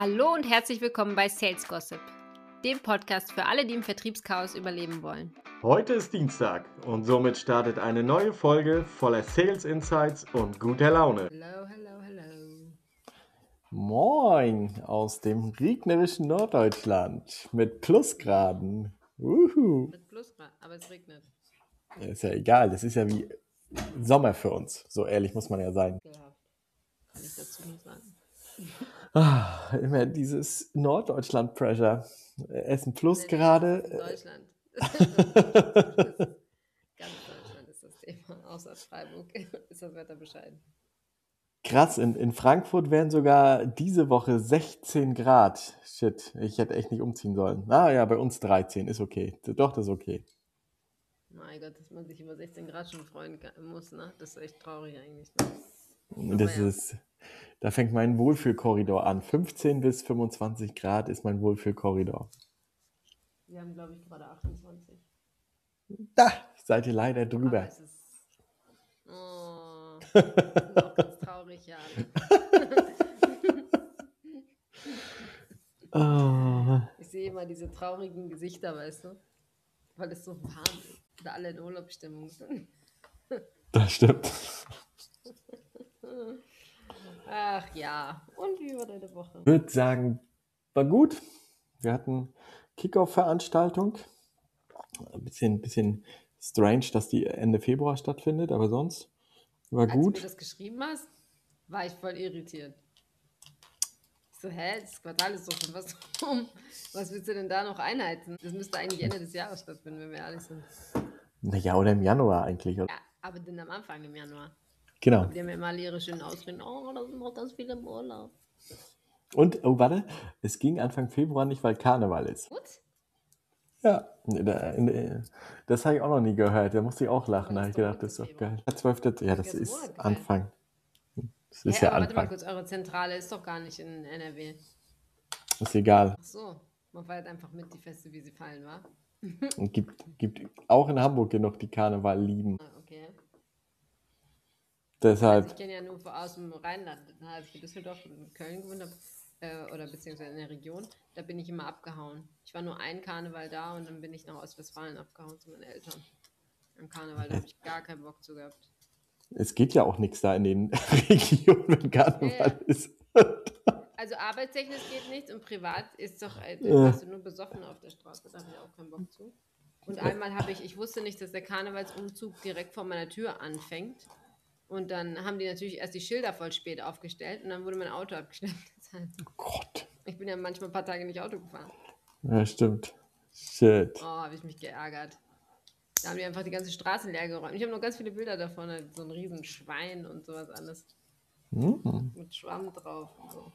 Hallo und herzlich willkommen bei Sales Gossip, dem Podcast für alle, die im Vertriebschaos überleben wollen. Heute ist Dienstag und somit startet eine neue Folge voller Sales Insights und guter Laune. Hello, hello, hello. Moin aus dem regnerischen Norddeutschland mit Plusgraden. Mit Plusgrad, aber es regnet. Ist ja egal, das ist ja wie Sommer für uns. So ehrlich muss man ja sein. Ekelhaft. Kann ich dazu nicht sagen. Immer dieses Norddeutschland-Pressure. Essen Nee, Plusgrade. das ist in Deutschland. Ganz Deutschland ist das Thema. Außer Freiburg ist das Wetter bescheiden. Krass, in Frankfurt wären sogar diese Woche 16 Grad. Shit, ich hätte echt nicht umziehen sollen. Ja, bei uns 13, ist okay. Doch, das ist okay. Mein Gott, dass man sich über 16 Grad schon freuen muss, ne? Das ist echt traurig eigentlich. Ne? Das ja. ist, da fängt mein Wohlfühlkorridor an. 15 bis 25 Grad ist mein Wohlfühlkorridor. Wir haben, glaube ich, gerade 28. Da seid ihr leider Aber drüber. es ist... Oh, das ist auch ganz traurig, ja. Ich sehe immer diese traurigen Gesichter, weißt du? Weil es so warm ist. Da alle in Urlaubsstimmung sind. Das stimmt. Ach ja. Und wie war deine Woche? Ich würde sagen, war gut. Wir hatten Kickoff-Veranstaltung. Ein bisschen strange, dass die Ende Februar stattfindet, aber sonst war Als du gut. mir das geschrieben hast, war ich voll irritiert. Ich so, das Quartal ist doch schon was rum. Was willst du denn da noch einheizen? Das müsste eigentlich Ende des Jahres stattfinden, wenn wir ehrlich sind. Naja, oder im Januar eigentlich. Ja, aber dann am Anfang im Januar. Genau. Aber die haben ja immer alle ihre schönen Ausreden. Oh, da sind noch ganz viele im Urlaub. Und, oh warte, es ging Anfang Februar nicht, weil Karneval ist. Gut? Ja, das habe ich auch noch nie gehört. Da musste ich auch lachen. Da Aber habe ich ist doch gedacht, das ist Mitte doch geil. Der 12. Ja, das ganze ist Monat gefällt. Anfang. Das ist Ja, ja aber warte mal Anfang. kurz, eure Zentrale ist doch gar nicht in NRW. Ist egal. Ach so, man feiert einfach mit die Feste, wie sie fallen, wa? Und gibt auch in Hamburg genug, die Karneval lieben. Ah, okay. Deshalb, Also ich kenne ja nur aus dem Rheinland, als ich in Düsseldorf und in Köln gewohnt habe, oder beziehungsweise in der Region, da bin ich immer abgehauen. Ich war nur ein Karneval da und dann bin ich nach Ostwestfalen abgehauen zu meinen Eltern. Am Karneval, da habe ich gar keinen Bock zu gehabt. es geht ja auch nichts da in den Regionen, wenn Karneval ist. Also arbeitstechnisch geht nichts und privat ist doch, warst du nur besoffen auf der Straße, da habe ich auch keinen Bock zu. Und einmal ich wusste nicht, dass der Karnevalsumzug direkt vor meiner Tür anfängt. Und dann haben die natürlich erst die Schilder voll spät aufgestellt und dann wurde mein Auto abgeschleppt. Oh Gott. Ich bin ja manchmal ein paar Tage nicht Auto gefahren. Ja, stimmt. Shit. Oh, habe ich mich geärgert. Da haben die einfach die ganze Straße leer geräumt. Ich habe noch ganz viele Bilder davon, halt so ein riesen Schwein und sowas alles. Mit Schwamm drauf und so.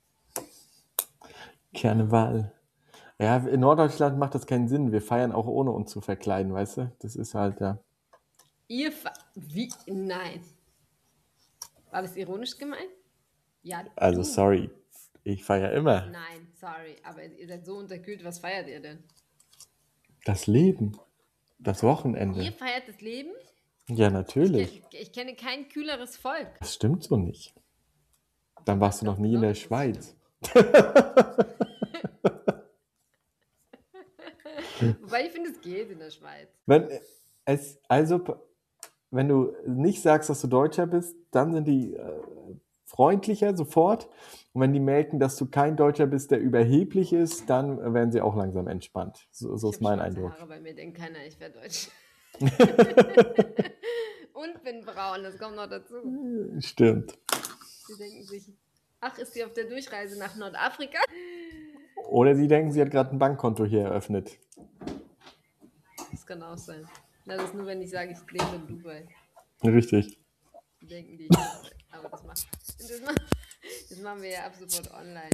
Karneval. Ja, in Norddeutschland macht das keinen Sinn. Wir feiern auch ohne uns zu verkleiden, weißt du? Das ist halt, ja. Wie? Nein. War das ironisch gemeint? Ja, Also, sorry. Ich feiere immer. Nein, sorry. Aber ihr seid so unterkühlt. Was feiert ihr denn? Das Leben. Das Wochenende. Ihr feiert das Leben? Ja, natürlich. Ich kenne kein kühleres Volk. Das stimmt so nicht. Dann warst du noch nie in der Schweiz. Wobei ich finde, es geht in der Schweiz. Wenn du nicht sagst, dass du Deutscher bist, dann sind die freundlicher sofort. Und wenn die merken, dass du kein Deutscher bist, der überheblich ist, dann werden sie auch langsam entspannt. So ist mein Eindruck. Haare, bei mir denkt keiner, ich wäre Deutsch. Und bin braun, das kommt noch dazu. Stimmt. Sie denken sich, ach, ist sie auf der Durchreise nach Nordafrika? Oder sie denken, sie hat gerade ein Bankkonto hier eröffnet. Das kann auch sein. Na, das ist nur, wenn ich sage, ich lebe in Dubai. Richtig. Die denken die, aber das machen wir ja ab sofort online.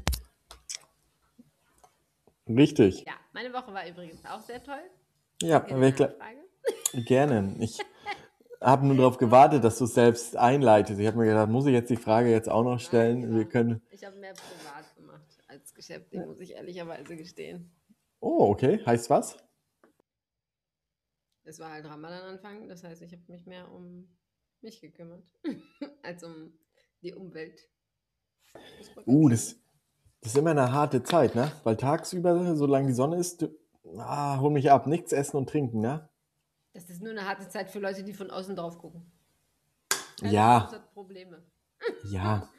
Richtig. Ja, meine Woche war übrigens auch sehr toll. Ja, gerne. Ich habe nur darauf gewartet, dass du es selbst einleitest. Ich habe mir gedacht, muss ich jetzt die Frage jetzt auch noch stellen? Nein, ich habe mehr privat gemacht als geschäftlich, muss ich ehrlicherweise gestehen. Oh, okay. Heißt was? Es war halt Ramadan-Anfang, das heißt, ich habe mich mehr um mich gekümmert, als um die Umwelt. Das ist immer eine harte Zeit, ne? Weil tagsüber, solange die Sonne ist, hol mich ab. Nichts essen und trinken, ne? Das ist nur eine harte Zeit für Leute, die von außen drauf gucken. Keiner von uns Ja, hat Probleme. ja.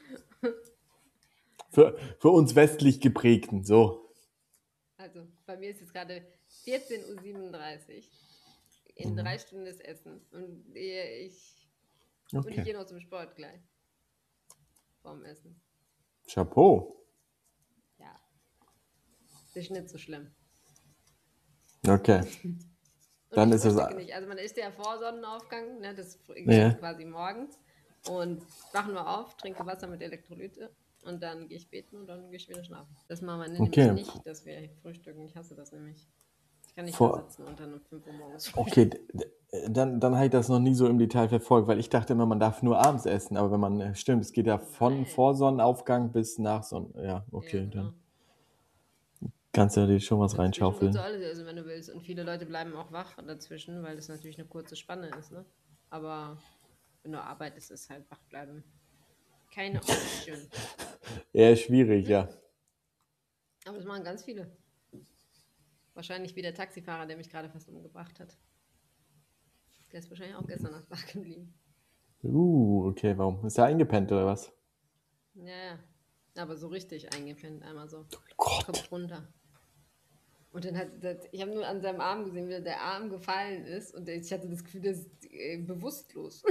Für uns westlich geprägten, so. Also, bei mir ist jetzt gerade 14:37 Uhr. In 3 Mhm. Stunden ist Essen. Und ich Okay. gehe noch zum Sport gleich. Vorm Essen. Chapeau. Ja, das ist nicht so schlimm. Okay. Und Dann ich ist es. frühstücke nicht. Also man isst ja vor Sonnenaufgang, ne, das Ja. quasi morgens. Und wache nur auf, trinke Wasser mit Elektrolyte und dann gehe ich beten und dann gehe ich wieder schlafen. Das machen wir nämlich Okay. nicht, dass wir frühstücken. Ich hasse das nämlich. Ich kann nicht da Vor, sitzen und dann um 5 Uhr morgens okay, frühstücken. dann habe ich das noch nie so im Detail verfolgt, weil ich dachte immer, man darf nur abends essen. Aber wenn man, stimmt, es geht ja von Nein. vor Sonnenaufgang bis nach Sonnen. Ja, Ja, okay, dann genau. kannst du dir schon was Dazwischen kannst du reinschaufeln. alles essen, wenn du willst. Und viele Leute bleiben auch wach dazwischen, weil das natürlich eine kurze Spanne ist, ne? Aber wenn du arbeitest, ist halt wach bleiben keine Option. Eher schwierig, ja. Aber das machen ganz viele. Wahrscheinlich wie der Taxifahrer, der mich gerade fast umgebracht hat. Der ist wahrscheinlich auch gestern Nacht wach geblieben. Okay, warum? Ist er eingepennt oder was? Ja. Aber so richtig eingepennt, einmal so. Gott. Kopf runter. Und dann ich habe nur an seinem Arm gesehen, wie der Arm gefallen ist und ich hatte das Gefühl, der ist bewusstlos.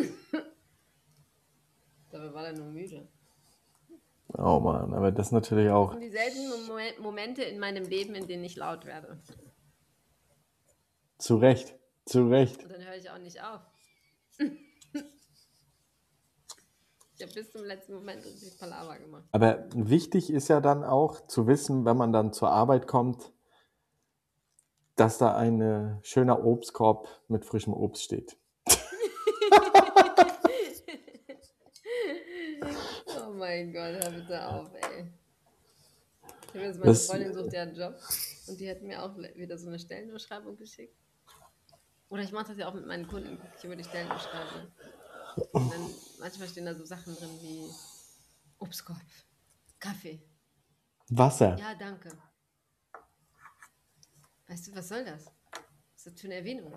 Dabei war er nur müde. Oh Mann, aber das ist natürlich Das auch sind die seltenen Momente in meinem Leben, in denen ich laut werde. zu Recht. Zu Recht. Und dann höre ich auch nicht auf. Ich habe bis zum letzten Moment richtig Palaver gemacht. Aber wichtig ist ja dann auch zu wissen, wenn man dann zur Arbeit kommt, dass da ein schöner Obstkorb mit frischem Obst steht. Oh mein Gott, hör bitte auf, ey. Ich habe jetzt meine Das, Freundin sucht ja einen Job und die hat mir auch wieder so eine Stellenausschreibung geschickt. Oder ich mache das ja auch mit meinen Kunden, gucke ich über die Stellenausschreibung. Und dann manchmal stehen da so Sachen drin wie Obstkorb, Kaffee. Wasser. Ja, danke. Weißt du, was soll das? Was ist das für eine Erwähnung?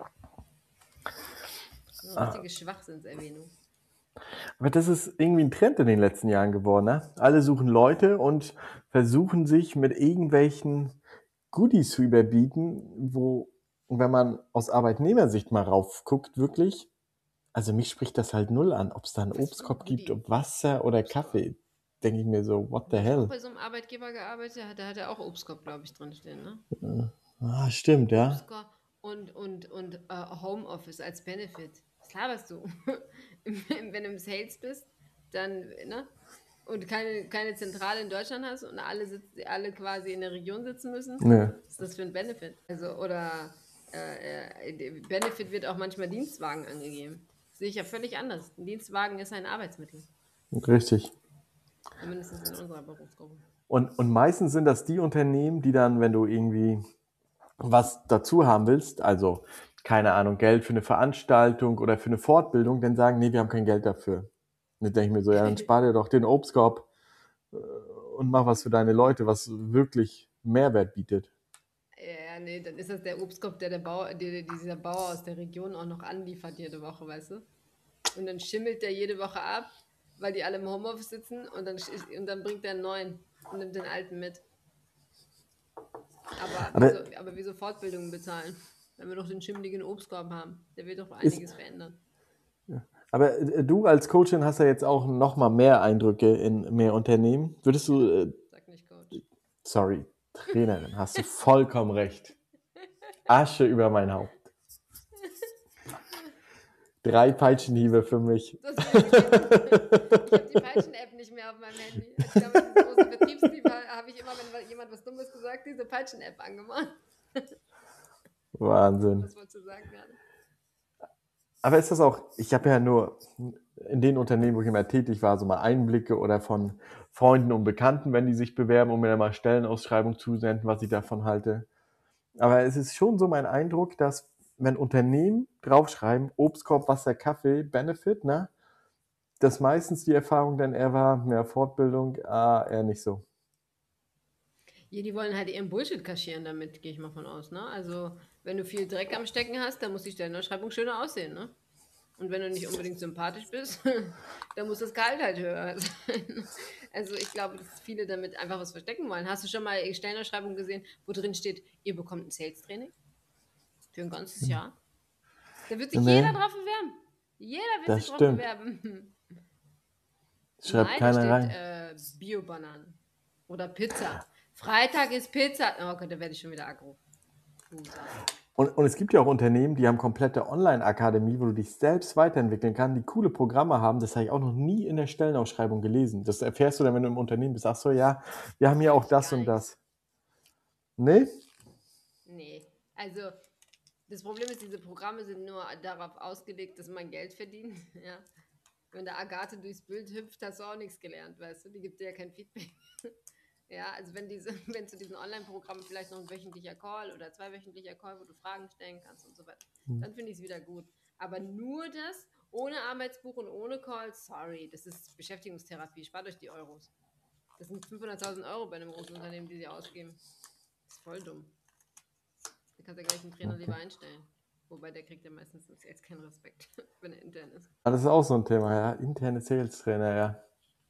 So eine richtige Schwachsinnserwähnung. Aber das ist irgendwie ein Trend in den letzten Jahren geworden. Ne? Alle suchen Leute und versuchen sich mit irgendwelchen Goodies zu überbieten, wo, wenn man aus Arbeitnehmersicht mal raufguckt, wirklich, also mich spricht das halt null an, ob es da einen Was für ein Obstkorb gibt, Goodie. ob Wasser oder Obstkorb. Kaffee. Denke ich mir so, what the Ich habe auch hell? bei so einem Arbeitgeber gearbeitet, da hat er auch Obstkorb, glaube ich, drinstehen, ne? Stimmt, ja. Obstkorb und Homeoffice als Benefit. Was laberst du? Wenn du im Sales bist, dann, ne? Und keine Zentrale in Deutschland hast und alle quasi in der Region sitzen müssen, Ja. was ist das für ein Benefit? Also, oder Benefit wird auch manchmal Dienstwagen angegeben. Das sehe ich ja völlig anders. Ein Dienstwagen ist ein Arbeitsmittel. Richtig. Zumindest in unserer Berufsgruppe. Und meistens sind das die Unternehmen, die dann, wenn du irgendwie was dazu haben willst, also keine Ahnung, Geld für eine Veranstaltung oder für eine Fortbildung, dann sagen, nee, wir haben kein Geld dafür. Und dann denke ich mir so, ja, dann spar dir doch den Obstkorb und mach was für deine Leute, was wirklich Mehrwert bietet. Ja, nee, dann ist das der Obstkorb, dieser Bauer aus der Region auch noch anliefert jede Woche, weißt du? Und dann schimmelt der jede Woche ab, weil die alle im Homeoffice sitzen und dann bringt er einen neuen und nimmt den alten mit. Aber wieso Fortbildungen bezahlen, wenn wir doch den schimmeligen Obstkorb haben? Der wird doch einiges verändern. Aber du als Coachin hast ja jetzt auch noch mal mehr Eindrücke in mehr Unternehmen. Würdest du, Sag nicht Coach. sorry, Trainerin, hast du vollkommen recht. Asche über mein Haupt. 3 Peitschenhiebe für mich. Ich habe die Peitschen-App nicht mehr auf meinem Handy. Als ich damals diese große Vertriebsteam war, habe ich immer, wenn jemand was Dummes gesagt, diese Peitschen-App angemacht. Wahnsinn. Was wolltest du sagen gerade? Aber ist das auch, ich habe ja nur in den Unternehmen, wo ich immer tätig war, so mal Einblicke oder von Freunden und Bekannten, wenn die sich bewerben und mir dann mal Stellenausschreibung zusenden, was ich davon halte. Aber es ist schon so mein Eindruck, dass wenn Unternehmen draufschreiben, Obstkorb, Wasser, Kaffee, Benefit, ne, dass meistens die Erfahrung dann eher war, mehr Fortbildung, eher nicht so. Ja, die wollen halt ihren Bullshit kaschieren damit, gehe ich mal von aus, ne? Also, wenn du viel Dreck am Stecken hast, dann muss die Stellenausschreibung schöner aussehen, ne? Und wenn du nicht unbedingt sympathisch bist, dann muss das Gehalt halt höher sein. Also ich glaube, dass viele damit einfach was verstecken wollen. Hast du schon mal Stellenausschreibung gesehen, wo drin steht, ihr bekommt ein Sales-Training für ein ganzes Jahr? Da wird sich jeder Nee, drauf bewerben. Jeder wird das sich drauf stimmt. bewerben. Schreibt Nein, da keiner steht rein. Bio-Bananen oder Pizza. Freitag ist Pizza. Oh Gott, da werde ich schon wieder aggro. Und es gibt ja auch Unternehmen, die haben komplette Online-Akademie, wo du dich selbst weiterentwickeln kannst, die coole Programme haben. Das habe ich auch noch nie in der Stellenausschreibung gelesen. Das erfährst du dann, wenn du im Unternehmen bist. Ach so, ja, wir haben hier Sag auch ich das gar und nichts. das. Nee? Nee, also das Problem ist, diese Programme sind nur darauf ausgelegt, dass man Geld verdient. Ja. Wenn der Agathe durchs Bild hüpft, hast du auch nichts gelernt, weißt du? Die gibt dir ja kein Feedback. Ja, also wenn zu diesen Online-Programmen vielleicht noch ein wöchentlicher Call oder zweiwöchentlicher Call, wo du Fragen stellen kannst und so weiter, dann finde ich es wieder gut. Aber nur das, ohne Arbeitsbuch und ohne Call, sorry, das ist Beschäftigungstherapie, spart euch die Euros. Das sind 500.000 Euro bei einem großen Unternehmen, die sie ausgeben. Das ist voll dumm. Da kannst du ja gleich einen Trainer lieber einstellen. Wobei der kriegt ja meistens jetzt keinen Respekt, wenn er intern ist. Das ist auch so ein Thema, ja. Interne Sales-Trainer, ja.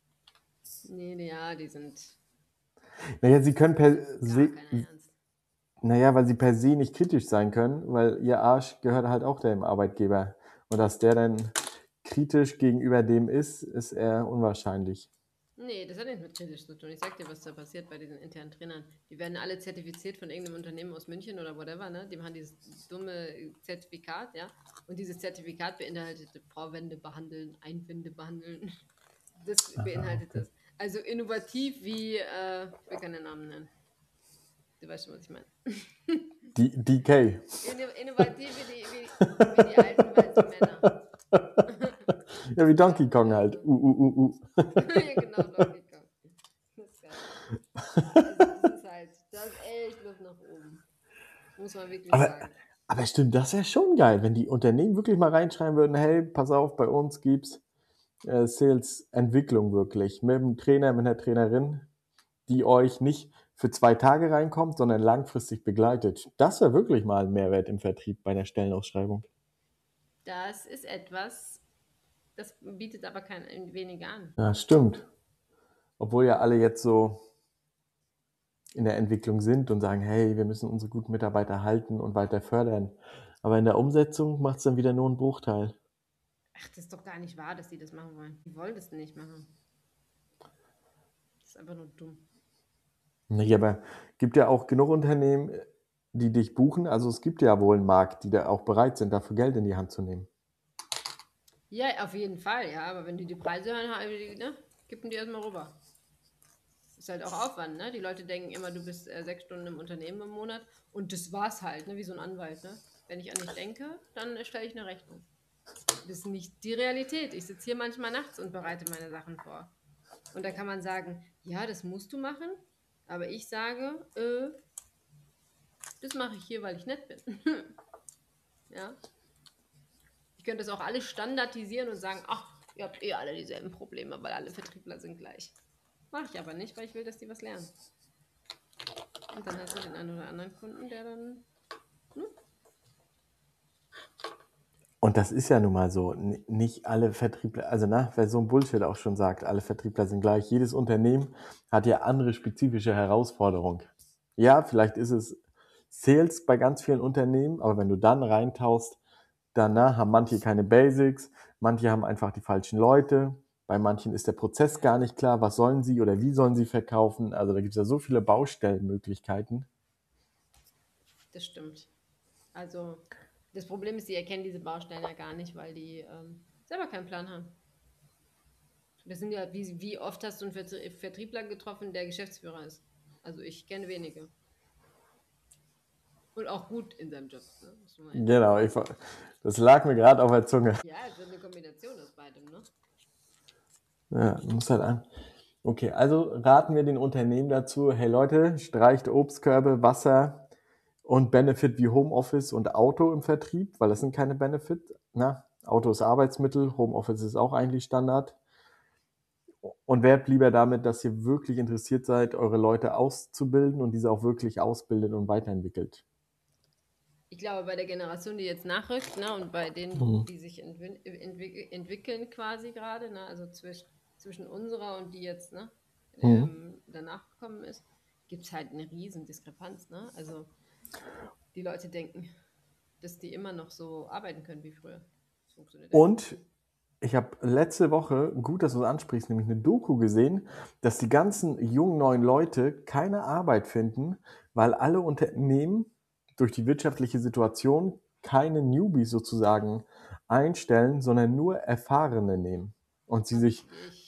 Nee, ja, die sind Naja, sie können per gar se, keiner ernst. naja, weil sie per se nicht kritisch sein können, weil ihr Arsch gehört halt auch dem Arbeitgeber. Und dass der dann kritisch gegenüber dem ist eher unwahrscheinlich. Nee, das hat nichts mit kritisch zu tun. Ich sag dir, was da passiert bei diesen internen Trainern. Die werden alle zertifiziert von irgendeinem Unternehmen aus München oder whatever, ne? Die haben dieses dumme Zertifikat, ja? Und dieses Zertifikat beinhaltet Vorwände behandeln, Einwände behandeln. Das beinhaltet das. Also innovativ wie, ich will keine Namen nennen. Du weißt schon, was ich meine. DK. Innovativ wie die alten weißen Männer. Ja, wie Donkey Kong halt. Ja, genau, Donkey Kong. Das ist geil. Also das ist halt, da ist echt Luft nach oben. Muss man wirklich Aber, sagen. aber stimmt, das wäre schon geil, wenn die Unternehmen wirklich mal reinschreiben würden, hey, pass auf, bei uns gibt's Sales-Entwicklung wirklich. Mit einem Trainer, mit einer Trainerin, die euch nicht für 2 Tage reinkommt, sondern langfristig begleitet. Das wäre wirklich mal ein Mehrwert im Vertrieb bei einer Stellenausschreibung. Das ist etwas, das bietet aber kein weniger an. Ja, stimmt. Obwohl ja alle jetzt so in der Entwicklung sind und sagen, hey, wir müssen unsere guten Mitarbeiter halten und weiter fördern. Aber in der Umsetzung macht es dann wieder nur einen Bruchteil. Ach, das ist doch gar nicht wahr, dass die das machen wollen. Die wollen das nicht machen. Das ist einfach nur dumm. Nee, aber gibt ja auch genug Unternehmen, die dich buchen. Also es gibt ja wohl einen Markt, die da auch bereit sind, dafür Geld in die Hand zu nehmen. Ja, auf jeden Fall, ja. Aber wenn die Preise hören, ne, kippen die erstmal rüber. Ist halt auch Aufwand, ne? Die Leute denken immer, du bist 6 Stunden im Unternehmen im Monat und das war's halt, ne? Wie so ein Anwalt, ne? Wenn ich an dich denke, dann stelle ich eine Rechnung. Das ist nicht die Realität. Ich sitze hier manchmal nachts und bereite meine Sachen vor. Und da kann man sagen, ja, das musst du machen, aber ich sage, das mache ich hier, weil ich nett bin. Ja. Ich könnte das auch alles standardisieren und sagen, ach, ihr habt eh alle dieselben Probleme, weil alle Vertriebler sind gleich. Mache ich aber nicht, weil ich will, dass die was lernen. Und dann hast du den einen oder anderen Kunden, der dann. Und das ist ja nun mal so. Nicht alle Vertriebler, also wer so ein Bullshit auch schon sagt, alle Vertriebler sind gleich. Jedes Unternehmen hat ja andere spezifische Herausforderungen. Ja, vielleicht ist es Sales bei ganz vielen Unternehmen, aber wenn du dann reintauchst, dann haben manche keine Basics, manche haben einfach die falschen Leute, bei manchen ist der Prozess gar nicht klar, was sollen sie oder wie sollen sie verkaufen. Also da gibt es ja so viele Baustellenmöglichkeiten. Das stimmt. Also, das Problem ist, die erkennen diese Baustellen ja gar nicht, weil die selber keinen Plan haben. Das sind ja, wie oft hast du einen Vertriebler getroffen, der Geschäftsführer ist? Also, ich kenne wenige. Und auch gut in seinem Job. Ne? Genau, das lag mir gerade auf der Zunge. Ja, es wird eine Kombination aus beidem, ne? Ja, muss halt an. Okay, also raten wir den Unternehmen dazu, hey Leute, streicht Obstkörbe, Wasser und Benefit wie Homeoffice und Auto im Vertrieb, weil das sind keine Benefit. Na, Auto ist Arbeitsmittel, Homeoffice ist auch eigentlich Standard. Und werbt lieber damit, dass ihr wirklich interessiert seid, eure Leute auszubilden und diese auch wirklich ausbildet und weiterentwickelt. Ich glaube, bei der Generation, die jetzt nachrückt, ne, und bei denen, Mhm. die sich entwickeln quasi gerade, ne, also zwischen unserer und die jetzt Mhm. danach gekommen ist, gibt es halt eine riesen Diskrepanz. Ne? Also die Leute denken, dass die immer noch so arbeiten können wie früher. Das funktioniert einfach nicht. Und ich habe letzte Woche, gut, dass du es ansprichst, nämlich eine Doku gesehen, dass die ganzen jungen neuen Leute keine Arbeit finden, weil alle Unternehmen durch die wirtschaftliche Situation keine Newbies sozusagen einstellen, sondern nur Erfahrene nehmen. Und sie sich,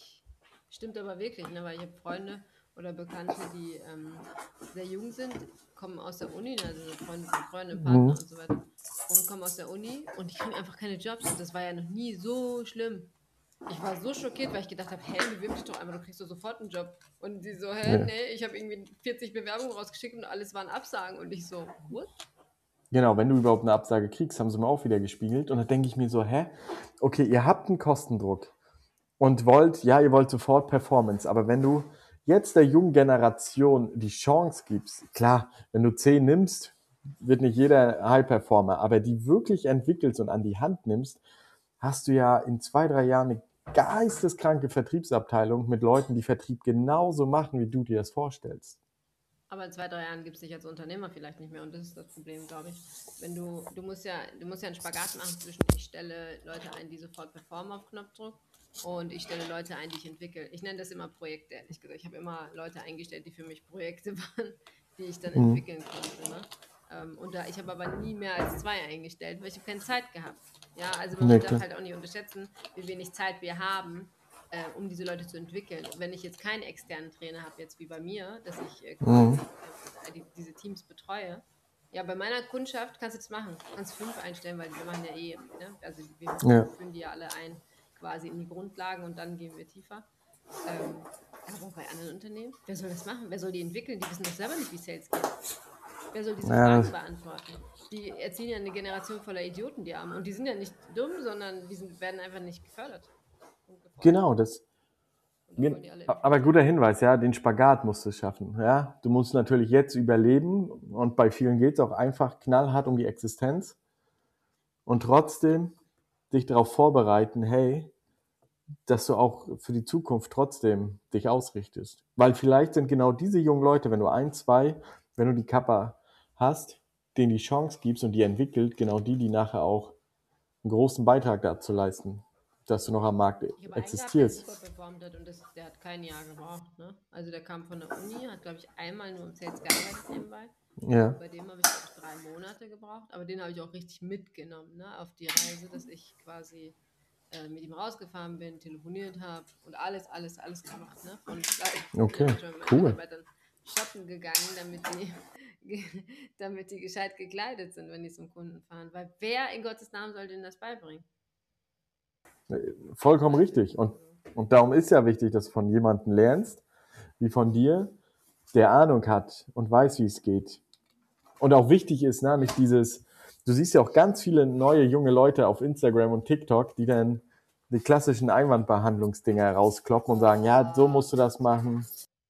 Stimmt aber wirklich, ne? Weil ich habe Freunde oder Bekannte, die sehr jung sind, kommen aus der Uni, ne? Also Freunde, Partner und so weiter, und kommen aus der Uni und die kriegen einfach keine Jobs. Und das war ja noch nie so schlimm. Ich war so schockiert, weil ich gedacht habe, hey, bewirb dich doch einmal, du kriegst doch sofort einen Job. Und die so, hä, ja, nee, ich habe irgendwie 40 Bewerbungen rausgeschickt und alles waren Absagen. Und ich so, what? genau, wenn du überhaupt eine Absage kriegst, haben sie mir auch wieder gespiegelt. Und da denke ich mir so, okay, ihr habt einen Kostendruck und ihr wollt sofort Performance, aber wenn du jetzt der jungen Generation die Chance gibst, klar, wenn du 10 nimmst, wird nicht jeder High-Performer, aber die wirklich entwickelst und an die Hand nimmst, hast du ja in 2, 3 Jahren eine geisteskranke Vertriebsabteilung mit Leuten, die Vertrieb genauso machen, wie du dir das vorstellst. Aber in 2, 3 Jahren gibt es dich als Unternehmer vielleicht nicht mehr und das ist das Problem, glaube ich. Wenn du musst ja einen Spagat machen zwischen, ich stelle Leute ein, die sofort performen auf Knopfdruck und ich stelle Leute ein, die ich entwickle. Ich nenne das immer Projekte, ehrlich gesagt. Ich habe immer Leute eingestellt, die für mich Projekte waren, die ich dann Mhm. entwickeln konnte. Ne? Ich habe aber nie mehr als 2 eingestellt, weil ich habe keine Zeit gehabt. Ja, also man Nee, darf klar. halt auch nicht unterschätzen, wie wenig Zeit wir haben, um diese Leute zu entwickeln. Wenn ich jetzt keinen externen Trainer habe, jetzt wie bei mir, dass ich Mhm. quasi diese Teams betreue, ja, bei meiner Kundschaft kannst du das machen. Du kannst 5 einstellen, weil wir machen ja ne? Also wir Ja. führen die ja alle ein, quasi in die Grundlagen und dann gehen wir tiefer. Aber bei anderen Unternehmen, wer soll das machen? Wer soll die entwickeln? Die wissen doch selber nicht, wie Sales geht. Wer soll diese Ja, Fragen beantworten? Die erziehen ja eine Generation voller Idioten, die haben. Und die sind ja nicht dumm, sondern werden einfach nicht gefördert und gefordert. genau, Und dann wollen die alle aber Influencer guter werden. Hinweis, ja, den Spagat musst du schaffen. Ja? Du musst natürlich jetzt überleben und bei vielen geht es auch einfach knallhart um die Existenz und trotzdem dich darauf vorbereiten, hey, dass du auch für die Zukunft trotzdem dich ausrichtest. Weil vielleicht sind genau diese jungen Leute, wenn du 1, 2, wenn du die Kappa hast, denen die Chance gibst und die entwickelt, genau die nachher auch einen großen Beitrag dazu leisten, dass du noch am Markt Ich habe einen gehabt, der existierst. super performt hat und der hat kein Jahr gebraucht. Ne? Also der kam von der Uni, hat, glaube ich, einmal nur im Sales gearbeitet nebenbei. Ja, Bei dem habe ich, glaube ich, 3 Monate gebraucht, aber den habe ich auch richtig mitgenommen, ne? Auf die Reise, dass ich quasi mit ihm rausgefahren bin, telefoniert habe und alles gemacht. Ne? Ich okay, bin schon mit meinen cool. Mitarbeitern shoppen gegangen, damit die gescheit gekleidet sind, wenn die zum Kunden fahren. Weil wer in Gottes Namen soll denen das beibringen? Vollkommen Weißt du? richtig. Also, Und darum ist ja wichtig, dass du von jemandem lernst, wie von dir, der Ahnung hat und weiß, wie es geht. Und auch wichtig ist, nicht du siehst ja auch ganz viele neue junge Leute auf Instagram und TikTok, die dann die klassischen Einwandbehandlungsdinger rauskloppen und sagen, ja, so musst du das machen.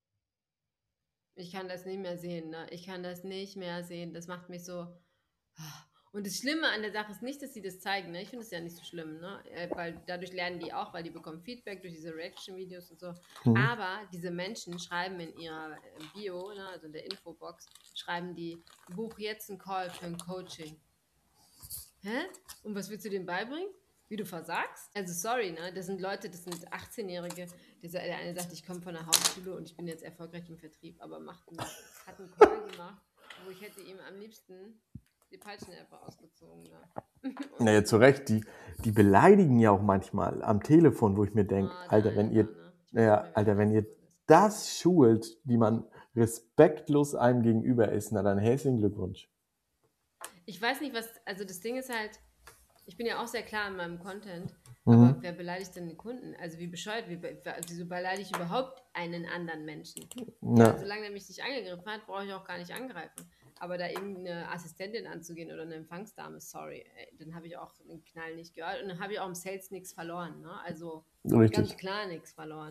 ich kann das nicht mehr sehen, ne? Ich kann das nicht mehr sehen. Das macht mich so. Und das Schlimme an der Sache ist nicht, dass sie das zeigen, ne? Ich finde es ja nicht so schlimm, ne? Weil dadurch lernen die auch, weil die bekommen Feedback durch diese Reaction-Videos und so. Mhm. Aber diese Menschen schreiben in ihrer Bio, ne, also in der Infobox, schreiben die, buch jetzt einen Call für ein Coaching. Hä? Und was willst du denen beibringen? Wie du versagst? Also sorry, ne? Das sind Leute, das sind 18-Jährige. Der eine sagt, ich komme von der Hauptschule und ich bin jetzt erfolgreich im Vertrieb, aber hat einen Call gemacht, wo ich hätte ihm am liebsten die Peitschenelfe ausgezogen. Ne? Naja, zu Recht, die beleidigen ja auch manchmal am Telefon, wo ich mir denke, Der eine da, ne? Ich weiß nicht mehr, wie er Alter, wenn heißt, ihr aber das. das schult, wie man respektlos einem gegenüber ist, na dann herzlichen Glückwunsch. Ich weiß nicht, also das Ding ist halt, ich bin ja auch sehr klar in meinem Content, aber Mhm. wer beleidigt denn die Kunden? Also wie bescheuert, wieso beleidige ich überhaupt einen anderen Menschen? Ja, Ja, solange er mich nicht angegriffen hat, brauche ich auch gar nicht angreifen. Aber da irgendeine Assistentin anzugehen oder eine Empfangsdame, sorry, ey, dann habe ich auch den Knall nicht gehört und dann habe ich auch im Sales nichts verloren. Ne? Also ganz richtig. klar nichts verloren.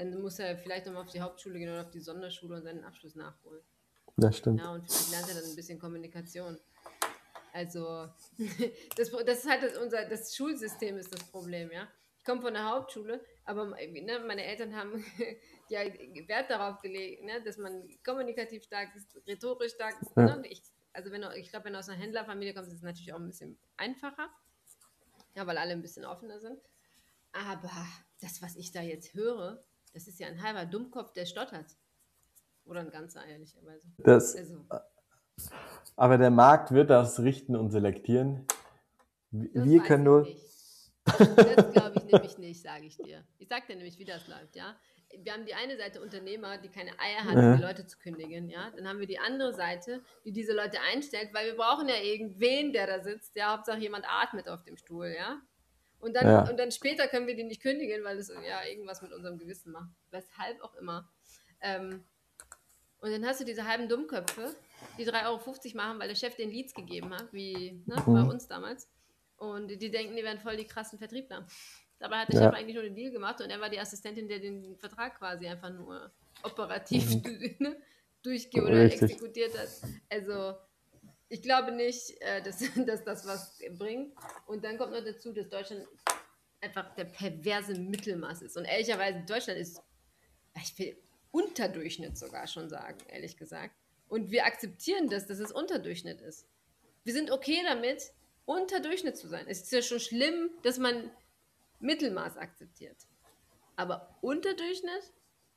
dann muss er vielleicht nochmal auf die Hauptschule gehen oder auf die Sonderschule und seinen Abschluss nachholen. Das stimmt. Ja, und vielleicht lernt er dann ein bisschen Kommunikation. Also, das ist halt das Schulsystem ist das Problem, ja. Ich komme von der Hauptschule, aber meine Eltern haben ja Wert darauf gelegt, ne, dass man kommunikativ stark ist, rhetorisch stark ist. Ja. Ne? Ich glaube, wenn du aus einer Händlerfamilie kommst, ist es natürlich auch ein bisschen einfacher, ja, weil alle ein bisschen offener sind. Aber das, was ich da jetzt höre, das ist ja ein halber Dummkopf, der stottert. Oder ein ganzer, ehrlicherweise. Also, Aber der Markt wird das richten und selektieren. das Wir weiß können ich nur. nicht. Das glaube ich nämlich nicht, sage ich dir. Ich sage dir nämlich, wie das läuft, ja. Wir haben die eine Seite Unternehmer, die keine Eier hat, um die Leute zu kündigen, ja. Dann haben wir die andere Seite, die diese Leute einstellt, weil wir brauchen ja irgendwen, der da sitzt, ja. Hauptsache jemand atmet auf dem Stuhl, ja. Und dann später können wir die nicht kündigen, weil es ja irgendwas mit unserem Gewissen macht. Weshalb auch immer. Und dann hast du diese halben Dummköpfe, die 3,50 € machen, weil der Chef den Leads gegeben hat, wie bei uns damals. Und die denken, die wären voll die krassen Vertriebler. Dabei hat der Chef eigentlich nur den Deal gemacht und er war die Assistentin, der den Vertrag quasi einfach nur operativ durchgeht oder exekutiert hat. Also ich glaube nicht, dass das was bringt. Und dann kommt noch dazu, dass Deutschland einfach der perverse Mittelmaß ist. Und ehrlicherweise, Deutschland ist, ich will Unterdurchschnitt sogar schon sagen, ehrlich gesagt. Und wir akzeptieren das, dass es Unterdurchschnitt ist. Wir sind okay damit, Unterdurchschnitt zu sein. Es ist ja schon schlimm, dass man Mittelmaß akzeptiert. Aber Unterdurchschnitt?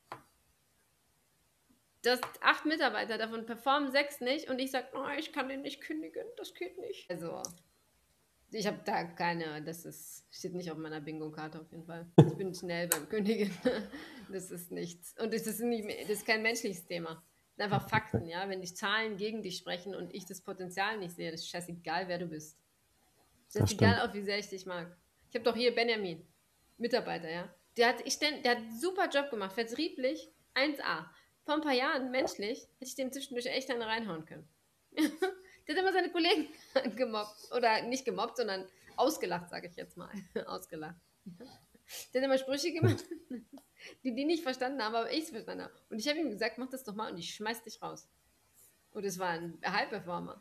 Dass 8 Mitarbeiter, davon performen 6 nicht und ich sage, oh, ich kann den nicht kündigen, das geht nicht. Also, ich habe da steht nicht auf meiner Bingo-Karte auf jeden Fall. Ich bin schnell beim Kündigen. Das ist nichts. Und das ist kein menschliches Thema. Das sind einfach Fakten, ja. Wenn die Zahlen gegen dich sprechen und ich das Potenzial nicht sehe, das ist scheißegal, wer du bist. Das ist egal, auch wie sehr ich dich mag. Ich habe doch hier Benjamin, Mitarbeiter, ja. Der hat einen super Job gemacht, vertrieblich, 1A. Vor ein paar Jahren, menschlich, hätte ich dem zwischendurch echt eine reinhauen können. Der hat immer seine Kollegen gemobbt. Oder nicht gemobbt, sondern ausgelacht, sage ich jetzt mal. Ausgelacht. Der hat immer Sprüche gemacht, die nicht verstanden haben, aber ich es verstanden habe. Und ich habe ihm gesagt, mach das doch mal und ich schmeiß dich raus. Und es war ein High-Performer.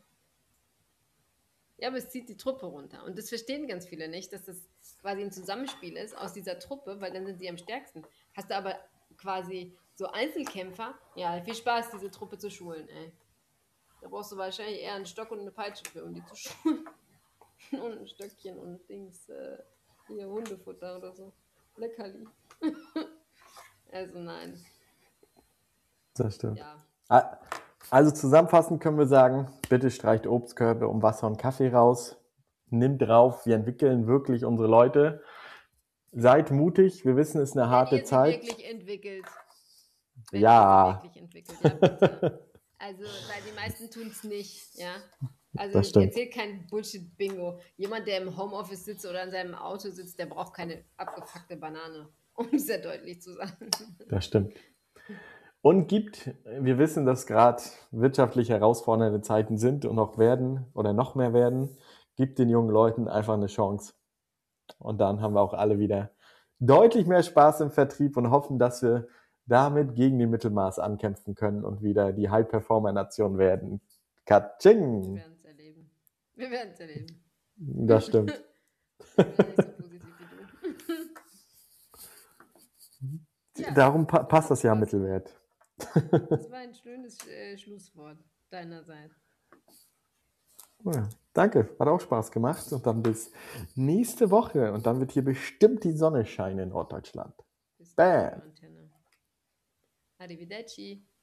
Ja, aber es zieht die Truppe runter. Und das verstehen ganz viele nicht, dass das quasi ein Zusammenspiel ist aus dieser Truppe, weil dann sind sie am stärksten. Hast du aber quasi so Einzelkämpfer, ja, viel Spaß, diese Truppe zu schulen, ey. Da brauchst du wahrscheinlich eher einen Stock und eine Peitsche für, um die zu schulen. Und ein Stöckchen und Dings, hier Hundefutter oder so. Leckerli. Also nein. Das stimmt. Ja. Also zusammenfassend können wir sagen, bitte streicht Obstkörbe um Wasser und Kaffee raus. Nimmt drauf, wir entwickeln wirklich unsere Leute. Seid mutig, wir wissen, es ist eine harte Zeit. Wirklich entwickelt. Ja. Bitte. Also, weil die meisten tun es nicht, ja. Also erzählt kein Bullshit-Bingo. Jemand, der im Homeoffice sitzt oder in seinem Auto sitzt, der braucht keine abgefuckte Banane, um sehr deutlich zu sagen. Das stimmt. Und wir wissen, dass gerade wirtschaftlich herausfordernde Zeiten sind und noch werden oder noch mehr werden, gibt den jungen Leuten einfach eine Chance. Und dann haben wir auch alle wieder deutlich mehr Spaß im Vertrieb und hoffen, dass wir damit gegen die Mittelmaß ankämpfen können und wieder die High-Performer-Nation werden. Katsching! Wir werden es erleben. Das stimmt. Ich bin nicht so positiv wie du. Ja, darum passt das ja Mittelwert. Das war ein schönes Schlusswort deinerseits. Ja, danke, hat auch Spaß gemacht. Und dann bis nächste Woche. Und dann wird hier bestimmt die Sonne scheinen in Norddeutschland. Bam! Arrivederci.